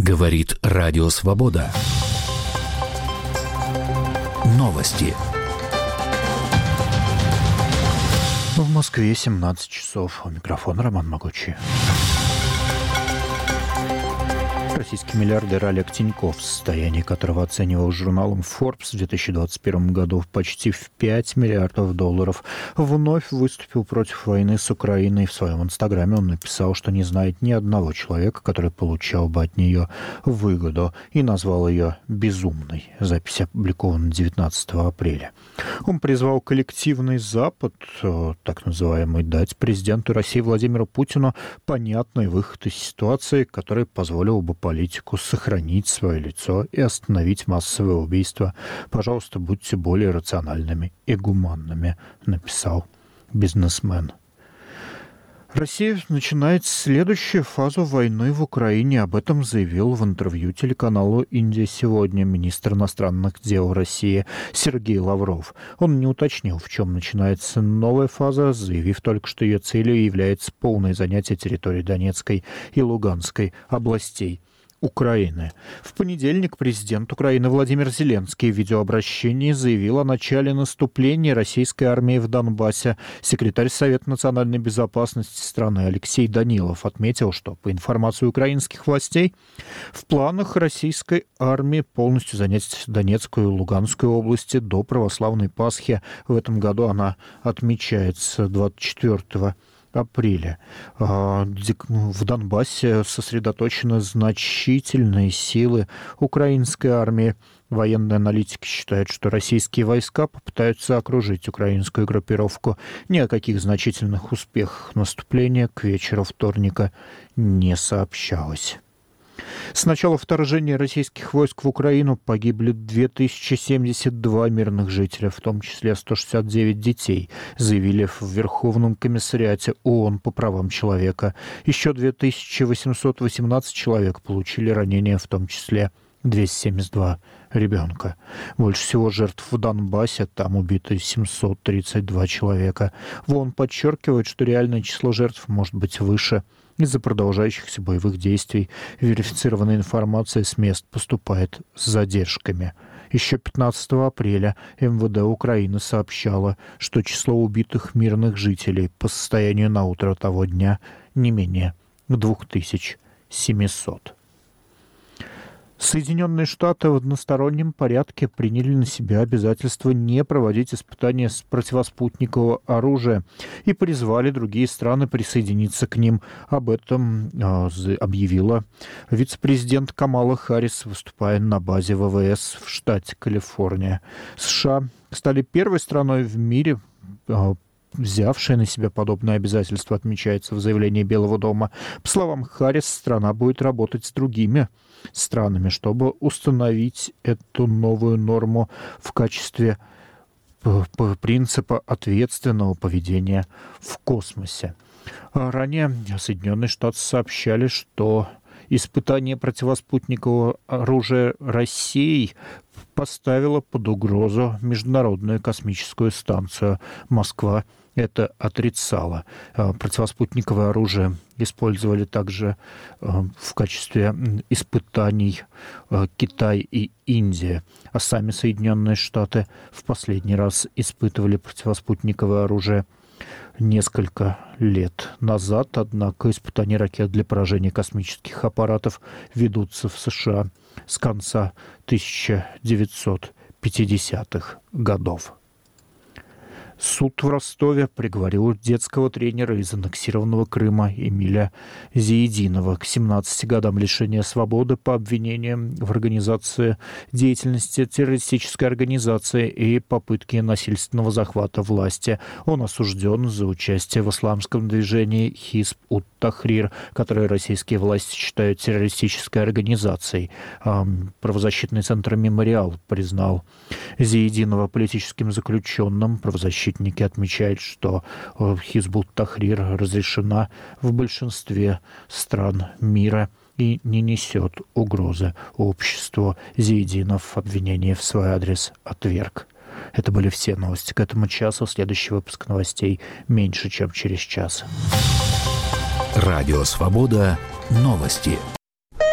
Говорит Радио Свобода. Новости. В Москве 17 часов. У микрофона Роман Могучий. Российский миллиардер Олег Тиньков, состояние которого оценивал журналом Forbes в 2021 году почти в $5 миллиардов, вновь выступил против войны с Украиной. В своем инстаграме он написал, что не знает ни одного человека, который получал бы от нее выгоду, и назвал ее «безумной». Запись опубликована 19 апреля. Он призвал коллективный Запад, так называемый, дать президенту России Владимиру Путину понятный выход из ситуации, который позволил бы политику сохранить свое лицо и остановить массовое убийство. Пожалуйста, будьте более рациональными и гуманными, написал бизнесмен. Россия начинает следующую фазу войны в Украине. Об этом заявил в интервью телеканалу «Индия сегодня» министр иностранных дел России Сергей Лавров. Он не уточнил, в чем начинается новая фаза, заявив только, что ее целью является полное занятие территории Донецкой и Луганской областей Украины. В понедельник президент Украины Владимир Зеленский в видеообращении заявил о начале наступления российской армии в Донбассе. Секретарь Совета национальной безопасности страны Алексей Данилов отметил, что, по информации украинских властей, в планах российской армии полностью занять Донецкую и Луганскую области до православной Пасхи. В этом году она отмечается 24 апреля. В Донбассе сосредоточены значительные силы украинской армии. Военные аналитики считают, что российские войска попытаются окружить украинскую группировку. Ни о каких значительных успехах наступления к вечеру вторника не сообщалось. С начала вторжения российских войск в Украину погибли 2072 мирных жителя, в том числе 169 детей, заявили в Верховном комиссариате ООН по правам человека. Еще 2818 человек получили ранения, в том числе 272 ребенка. Больше всего жертв в Донбассе, там убиты 732 человека. ООН подчеркивает, что реальное число жертв может быть выше. Из-за продолжающихся боевых действий верифицированная информация с мест поступает с задержками. Еще 15 апреля МВД Украины сообщало, что число убитых мирных жителей по состоянию на утро того дня не менее 2700. Соединенные Штаты в одностороннем порядке приняли на себя обязательство не проводить испытания с противоспутникового оружия и призвали другие страны присоединиться к ним. Об этом объявила вице-президент Камала Харрис, выступая на базе ВВС в штате Калифорния. США стали первой страной в мире, взявшая на себя подобное обязательство, отмечается в заявлении Белого дома. По словам Харрис, страна будет работать с другими странами, чтобы установить эту новую норму в качестве принципа ответственного поведения в космосе. Ранее Соединенные Штаты сообщали, что испытание противоспутникового оружия России поставило под угрозу Международную космическую станцию. Москва это отрицала. Противоспутниковое оружие использовали также в качестве испытаний Китай и Индия. А сами Соединенные Штаты в последний раз испытывали противоспутниковое оружие несколько лет назад. Однако испытания ракет для поражения космических аппаратов ведутся в США с конца 1950-х годов. Суд в Ростове приговорил детского тренера из аннексированного Крыма Эмиля Зиединова к 17 годам лишения свободы по обвинениям в организации деятельности террористической организации и попытке насильственного захвата власти. Он осужден за участие в исламском движении Хизб-ут-Тахрир, которое российские власти считают террористической организацией. Правозащитный центр «Мемориал» признал Зиединова политическим заключенным. Правозащитники отмечают, что Хизб-ут-Тахрир разрешена в большинстве стран мира и не несет угрозы обществу. Зиединов обвинение в свой адрес отверг. Это были все новости к этому часу. Следующий выпуск новостей меньше, чем через час. Радио «Свобода». Новости.